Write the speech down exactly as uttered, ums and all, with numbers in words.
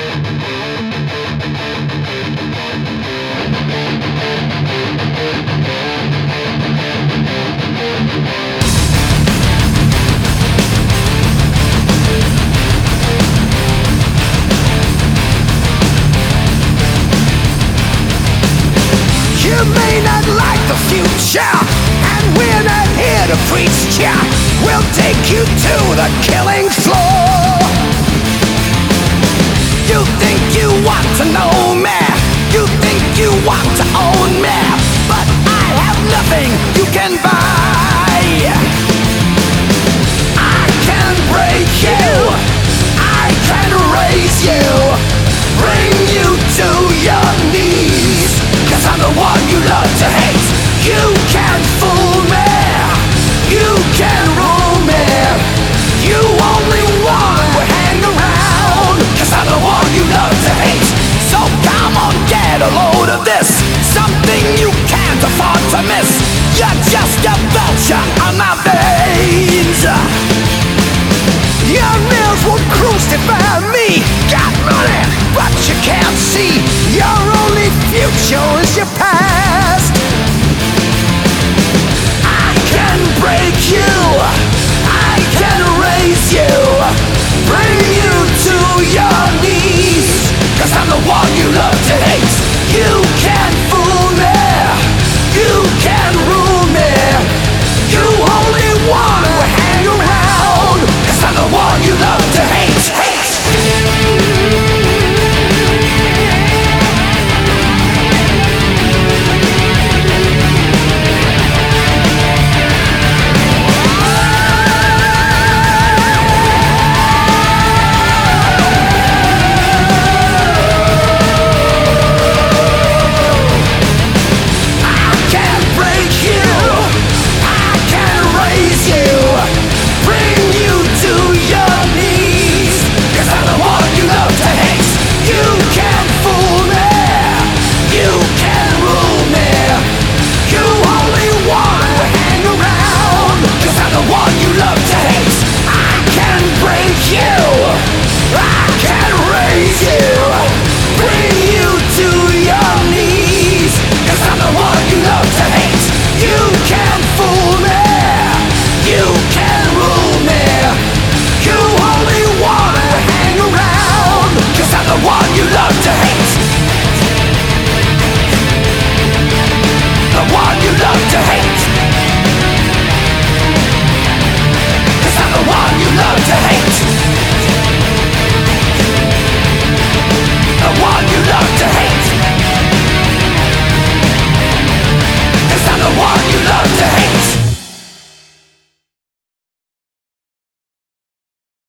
You may not like the future, and we're not here to preach ya. We'll take you to the killing floor. You think you want to know me, you think you want to own me, but I have nothing you can buy.